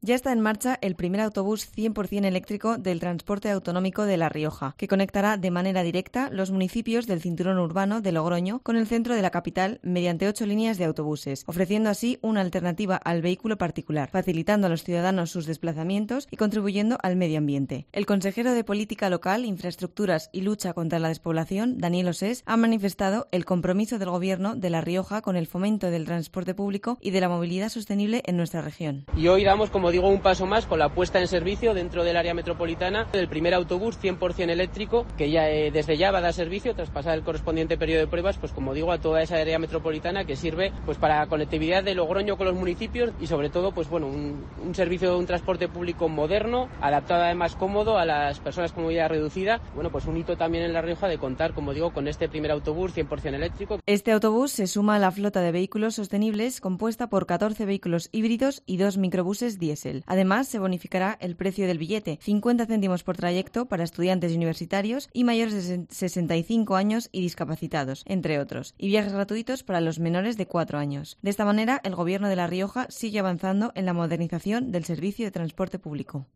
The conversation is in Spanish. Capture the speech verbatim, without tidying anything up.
Ya está en marcha el primer autobús cien por cien eléctrico del transporte autonómico de La Rioja, que conectará de manera directa los municipios del cinturón urbano de Logroño con el centro de la capital mediante ocho líneas de autobuses, ofreciendo así una alternativa al vehículo particular, facilitando a los ciudadanos sus desplazamientos y contribuyendo al medio ambiente. El consejero de Política Local, Infraestructuras y Lucha contra la Despoblación, Daniel Osés, ha manifestado el compromiso del Gobierno de La Rioja con el fomento del transporte público y de la movilidad sostenible en nuestra región. Y hoy damos, como digo, un paso más con la puesta en servicio dentro del área metropolitana del primer autobús cien por cien eléctrico que ya eh, desde ya va a dar servicio tras pasar el correspondiente periodo de pruebas, pues como digo, a toda esa área metropolitana que sirve pues para la conectividad de Logroño con los municipios y sobre todo pues bueno un, un servicio de un transporte público moderno, adaptado además cómodo a las personas con movilidad reducida. Bueno, pues un hito también en La Rioja de contar, como digo, con este primer autobús cien por cien eléctrico. Este autobús se suma a la flota de vehículos sostenibles compuesta por catorce vehículos híbridos y dos microbuses diésel. Además, se bonificará el precio del billete, cincuenta céntimos por trayecto para estudiantes universitarios y mayores de sesenta y cinco años y discapacitados, entre otros, y viajes gratuitos para los menores de cuatro años. De esta manera, el Gobierno de La Rioja sigue avanzando en la modernización del servicio de transporte público.